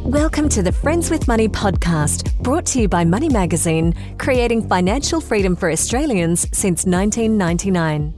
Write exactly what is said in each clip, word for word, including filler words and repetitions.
Welcome to the Friends with Money podcast, brought to you by Money Magazine, creating financial freedom for Australians since nineteen ninety-nine.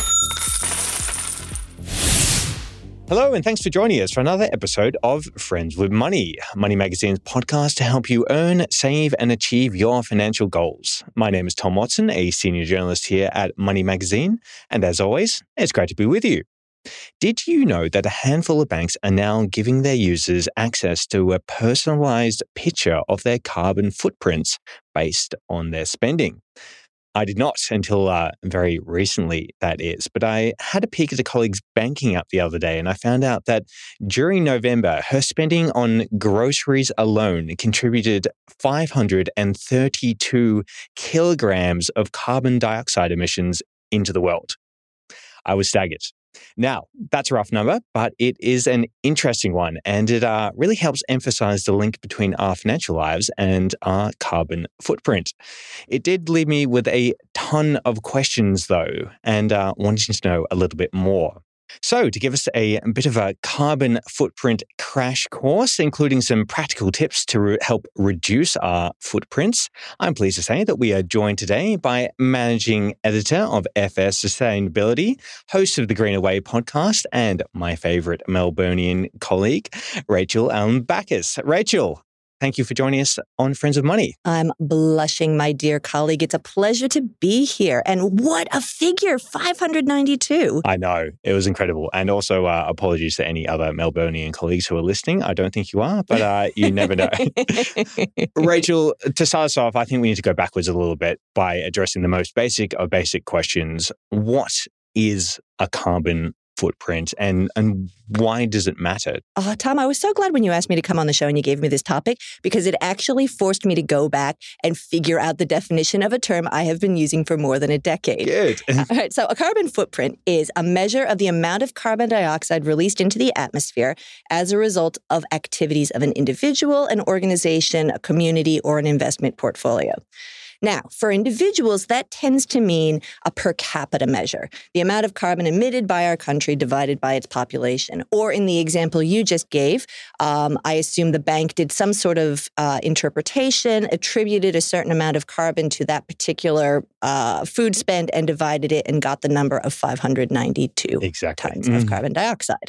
Hello, and thanks for joining us for another episode of Friends with Money, Money Magazine's podcast to help you earn, save, and achieve your financial goals. My name is Tom Watson, a senior journalist here at Money Magazine, and as always, it's great to be with you. Did you know that a handful of banks are now giving their users access to a personalized picture of their carbon footprints based on their spending? I did not until uh, very recently, that is, but I had a peek at a colleague's banking app the other day and I found out that during November, her spending on groceries alone contributed five hundred thirty-two kilograms of carbon dioxide emissions into the world. I was staggered. Now, that's a rough number, but it is an interesting one, and it uh, really helps emphasize the link between our financial lives and our carbon footprint. It did leave me with a ton of questions, though, and uh, wanting to know a little bit more. So, to give us a bit of a carbon footprint crash course, including some practical tips to re- help reduce our footprints, I'm pleased to say that we are joined today by managing editor of F S Sustainability, host of the Greener Way podcast, and my favorite Melburnian colleague, Rachel Allen Backus. Rachel, thank you for joining us on Friends of Money. I'm blushing, my dear colleague. It's a pleasure to be here. And what a figure, five hundred ninety-two. I know. It was incredible. And also uh, apologies to any other Melburnian colleagues who are listening. I don't think you are, but uh, you never know. Rachel, to start us off, I think we need to go backwards a little bit by addressing the most basic of basic questions. What is a carbon footprint and and why does it matter? Oh, Tom, I was so glad when you asked me to come on the show and you gave me this topic because it actually forced me to go back and figure out the definition of a term I have been using for more than a decade. Good. All right, so a carbon footprint is a measure of the amount of carbon dioxide released into the atmosphere as a result of activities of an individual, an organization, a community, or an investment portfolio. Now, for individuals, that tends to mean a per capita measure, the amount of carbon emitted by our country divided by its population. Or in the example you just gave, um, I assume the bank did some sort of uh, interpretation, attributed a certain amount of carbon to that particular uh, food spend and divided it and got the number of five hundred ninety-two exactly. tons mm. of carbon dioxide.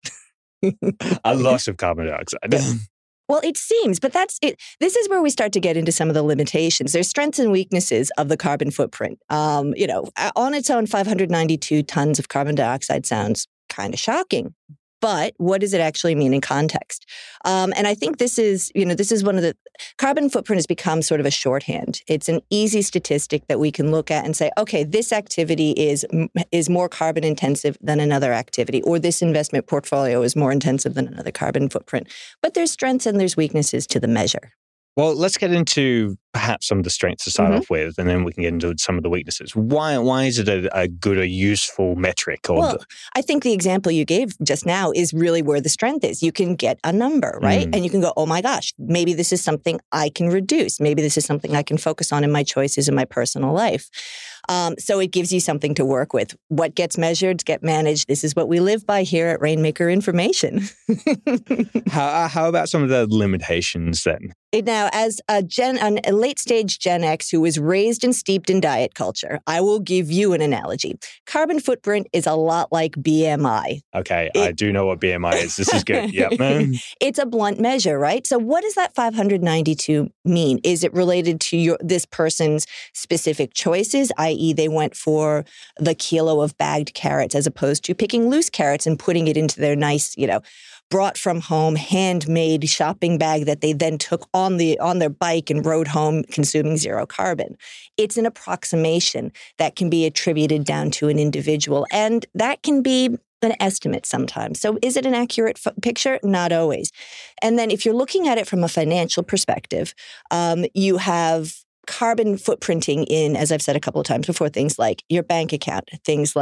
A loss of carbon dioxide. Well, it seems, but that's it. This is where we start to get into some of the limitations. There's strengths and weaknesses of the carbon footprint. Um, you know, on its own, five hundred ninety-two tons of carbon dioxide sounds kind of shocking. But what does it actually mean in context? Um, and I think this is, you know, this is one of the carbon footprint has become sort of a shorthand. It's an easy statistic that we can look at and say, okay, this activity is is more carbon intensive than another activity, or this investment portfolio is more intensive than another carbon footprint. But there's strengths and there's weaknesses to the measure. Well, let's get into perhaps some of the strengths to start mm-hmm. off with, and then we can get into some of the weaknesses. Why why is it a, a good or useful metric? Or well, the... I think the example you gave just now is really where the strength is. You can get a number, right? Mm. And you can go, oh my gosh, maybe this is something I can reduce. Maybe this is something I can focus on in my choices in my personal life. Um, so it gives you something to work with. What gets measured, get managed. This is what we live by here at Rainmaker Information. how, how about some of the limitations then? Now, as a, gen, a late-stage Gen X who was raised and steeped in diet culture, I will give you an analogy. Carbon footprint is a lot like B M I. Okay, it, I do know what B M I is. This is good. Yep. It's a blunt measure, right? So what does that five hundred ninety-two mean? Is it related to your this person's specific choices, that is they went for the kilo of bagged carrots as opposed to picking loose carrots and putting it into their nice, you know, brought from home, handmade shopping bag that they then took on the on their bike and rode home consuming zero carbon. It's an approximation that can be attributed down to an individual, and that can be an estimate sometimes. So is it an accurate f- picture? Not always. And then if you're looking at it from a financial perspective, um, you have carbon footprinting in, as I've said a couple of times before, things like your bank account, things like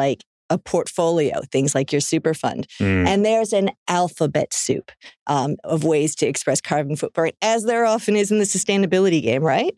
a portfolio, things like your super fund. Mm. And there's an alphabet soup um, of ways to express carbon footprint, as there often is in the sustainability game, right?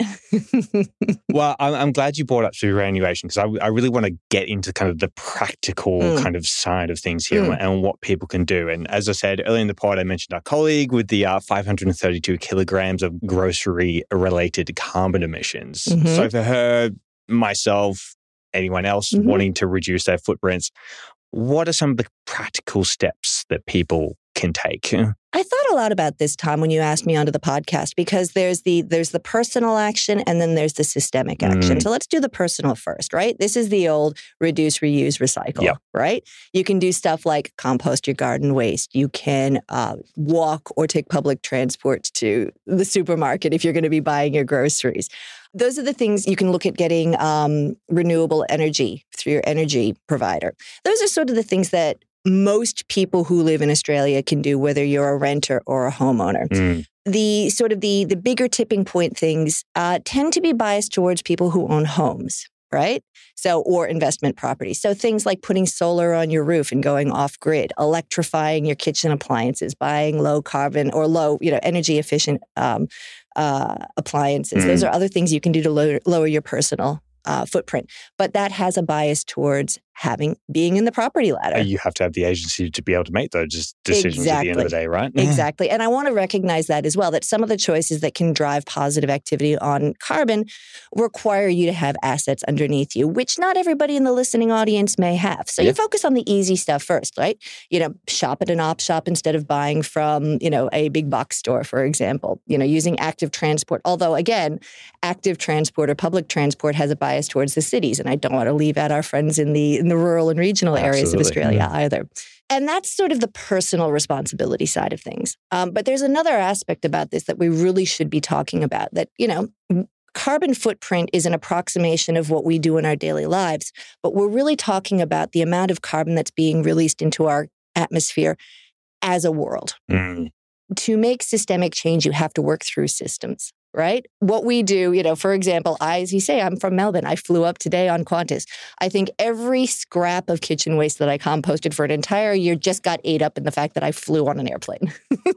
Well, I'm, I'm glad you brought up superannuation, because I, I really want to get into kind of the practical mm. kind of side of things here mm. and what people can do. And as I said earlier in the pod, I mentioned our colleague with the uh, five hundred thirty-two kilograms of grocery-related carbon emissions. Mm-hmm. So for her, myself, anyone else mm-hmm. wanting to reduce their footprints, what are some of the practical steps that people can take? I thought a lot about this, Tom, when you asked me onto the podcast, because there's the there's the personal action and then there's the systemic action. Mm. So let's do the personal first, right? This is the old reduce, reuse, recycle, yep. right? You can do stuff like compost your garden waste. You can uh, walk or take public transport to the supermarket if you're going to be buying your groceries. Those are the things you can look at getting um, renewable energy through your energy provider. Those are sort of the things that most people who live in Australia can do, whether you're a renter or a homeowner. Mm. The sort of the the bigger tipping point things uh, tend to be biased towards people who own homes, right? So, or investment properties. So things like putting solar on your roof and going off grid, electrifying your kitchen appliances, buying low carbon or low, you know, energy efficient um, uh, appliances. Mm. Those are other things you can do to lower, lower your personal uh, footprint. But that has a bias towards having being in the property ladder. You have to have the agency to be able to make those decisions exactly. at the end of the day, right? Exactly. And I want to recognize that as well, that some of the choices that can drive positive activity on carbon require you to have assets underneath you, which not everybody in the listening audience may have. So yeah. you focus on the easy stuff first, right? You know, shop at an op shop instead of buying from, you know, a big box store, for example. You know, using active transport. Although, again, active transport or public transport has a bias towards the cities. And I don't want to leave out our friends in the in the rural and regional areas Absolutely. Of Australia yeah. either. And that's sort of the personal responsibility side of things. Um, but there's another aspect about this that we really should be talking about, that, you know, carbon footprint is an approximation of what we do in our daily lives, but we're really talking about the amount of carbon that's being released into our atmosphere as a world. Mm. To make systemic change, you have to work through systems. Right? What we do, you know, for example, I, as you say, I'm from Melbourne. I flew up today on Qantas. I think every scrap of kitchen waste that I composted for an entire year just got ate up in the fact that I flew on an airplane.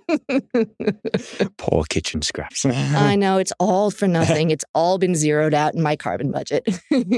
Poor kitchen scraps. I know, it's all for nothing. It's all been zeroed out in my carbon budget.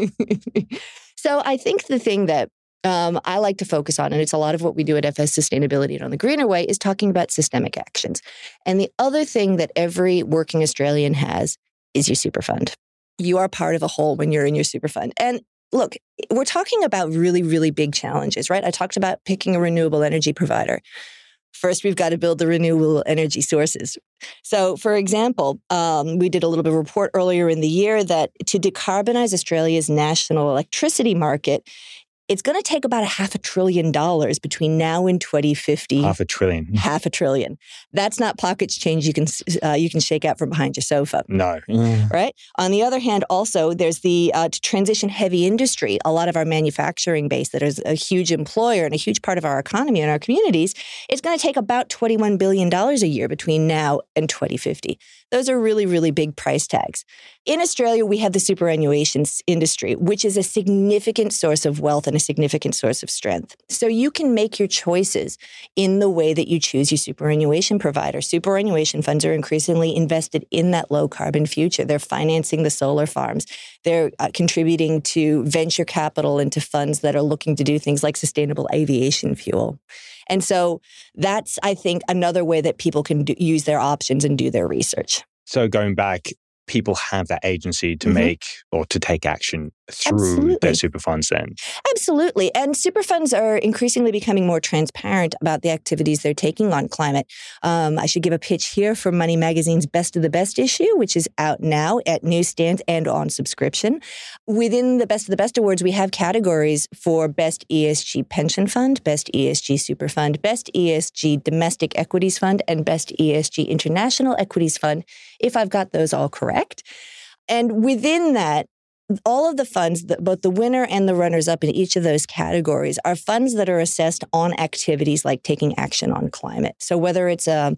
So I think the thing that Um, I like to focus on, and it's a lot of what we do at F S Sustainability and on the Greener Way, is talking about systemic actions. And the other thing that every working Australian has is your super fund. You are part of a whole when you're in your super fund. And look, we're talking about really, really big challenges, right? I talked about picking a renewable energy provider. First, we've got to build the renewable energy sources. So, for example, um, we did a little bit of a report earlier in the year that to decarbonize Australia's national electricity market, it's going to take about a half a trillion dollars between now and twenty fifty. Half a trillion. Half a trillion. That's not pockets change you can uh, you can shake out from behind your sofa. No. Right? On the other hand, also, there's the uh, to transition heavy industry. A lot of our manufacturing base that is a huge employer and a huge part of our economy and our communities, it's going to take about twenty-one billion dollars a year between now and twenty fifty. Those are really, really big price tags. In Australia, we have the superannuation industry, which is a significant source of wealth and a significant source of strength. So you can make your choices in the way that you choose your superannuation provider. Superannuation funds are increasingly invested in that low carbon future. They're financing the solar farms. They're uh, contributing to venture capital into funds that are looking to do things like sustainable aviation fuel. And so that's, I think, another way that people can do, use their options and do their research. So going back, people have that agency to mm-hmm. make or to take action through Absolutely. Their super funds then. Absolutely. And super funds are increasingly becoming more transparent about the activities they're taking on climate. Um, I should give a pitch here for Money Magazine's Best of the Best issue, which is out now at newsstands and on subscription. Within the Best of the Best awards, we have categories for Best E S G Pension Fund, Best E S G Super Fund, Best E S G Domestic Equities Fund, and Best E S G International Equities Fund, if I've got those all correct. And within that, all of the funds, both the winner and the runners-up in each of those categories, are funds that are assessed on activities like taking action on climate. So whether it's a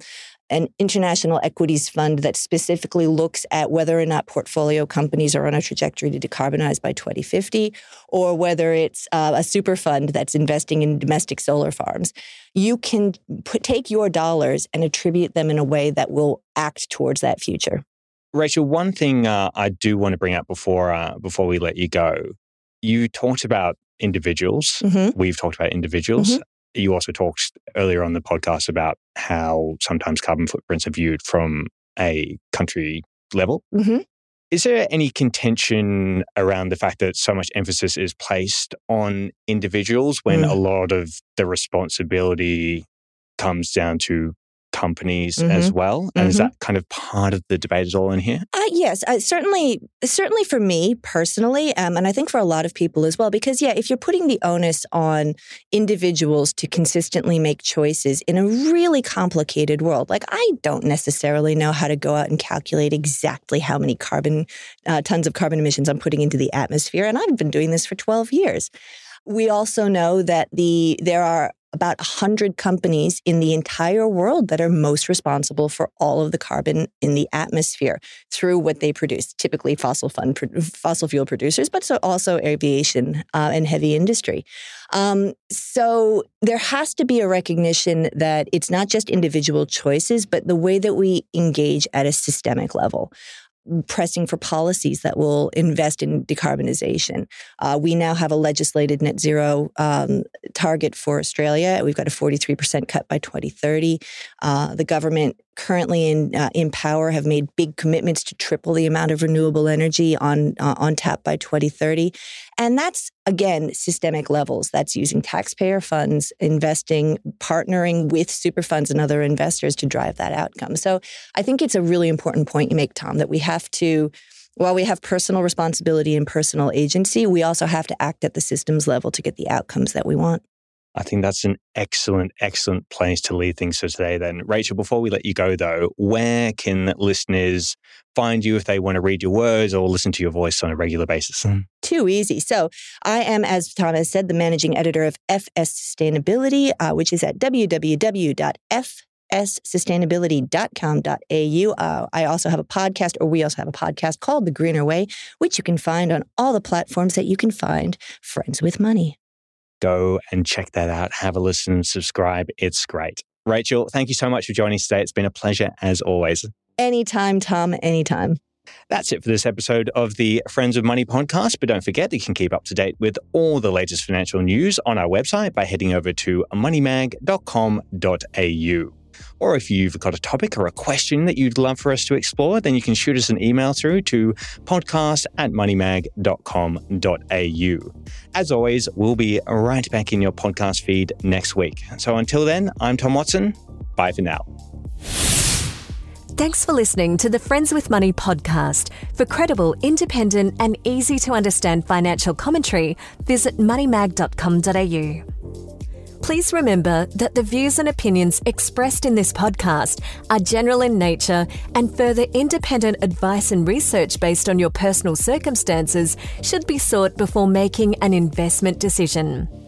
an international equities fund that specifically looks at whether or not portfolio companies are on a trajectory to decarbonize by twenty fifty, or whether it's uh, a super fund that's investing in domestic solar farms. You can put, take your dollars and attribute them in a way that will act towards that future. Rachel, one thing uh, I do want to bring up before uh, before we let you go, you talked about individuals. Mm-hmm. We've talked about individuals. Mm-hmm. You also talked earlier on the podcast about how sometimes carbon footprints are viewed from a country level. Mm-hmm. Is there any contention around the fact that so much emphasis is placed on individuals when mm. a lot of the responsibility comes down to companies mm-hmm. as well? And mm-hmm. is that kind of part of the debate at all in here? Uh, yes, uh, certainly, certainly for me personally, um, and I think for a lot of people as well, because yeah, if you're putting the onus on individuals to consistently make choices in a really complicated world, like I don't necessarily know how to go out and calculate exactly how many carbon, uh, tons of carbon emissions I'm putting into the atmosphere, and I've been doing this for twelve years. We also know that the there are about one hundred companies in the entire world that are most responsible for all of the carbon in the atmosphere through what they produce, typically fossil fund, fossil fuel producers, but so also aviation uh, and heavy industry. Um, so there has to be a recognition that it's not just individual choices, but the way that we engage at a systemic level. Pressing for policies that will invest in decarbonization. Uh, we now have a legislated net zero um, target for Australia. We've got a forty-three percent cut by twenty thirty. Uh, the government currently in uh, in power have made big commitments to triple the amount of renewable energy on uh, on tap by twenty thirty. And that's, again, systemic levels. That's using taxpayer funds, investing, partnering with super funds and other investors to drive that outcome. So I think it's a really important point you make, Tom, that we have to, while we have personal responsibility and personal agency, we also have to act at the systems level to get the outcomes that we want. I think that's an excellent, excellent place to leave things for today then. Rachel, before we let you go though, where can listeners find you if they want to read your words or listen to your voice on a regular basis? Too easy. So I am, as Tom has said, the managing editor of F S Sustainability, uh, which is at w w w dot f s sustainability dot com dot a u. Uh, I also have a podcast, or we also have a podcast called The Greener Way, which you can find on all the platforms that you can find Friends with Money. Go and check that out. Have a listen, subscribe. It's great. Rachel, thank you so much for joining us today. It's been a pleasure as always. Anytime, Tom, anytime. That's it for this episode of the Friends of Money podcast. But don't forget that you can keep up to date with all the latest financial news on our website by heading over to money mag dot com dot a u. Or if you've got a topic or a question that you'd love for us to explore, then you can shoot us an email through to podcast at money mag dot com dot a u. As always, we'll be right back in your podcast feed next week. So until then, I'm Tom Watson. Bye for now. Thanks for listening to the Friends with Money podcast. For credible, independent and easy to understand financial commentary, visit money mag dot com dot a u. Please remember that the views and opinions expressed in this podcast are general in nature, and further independent advice and research based on your personal circumstances should be sought before making an investment decision.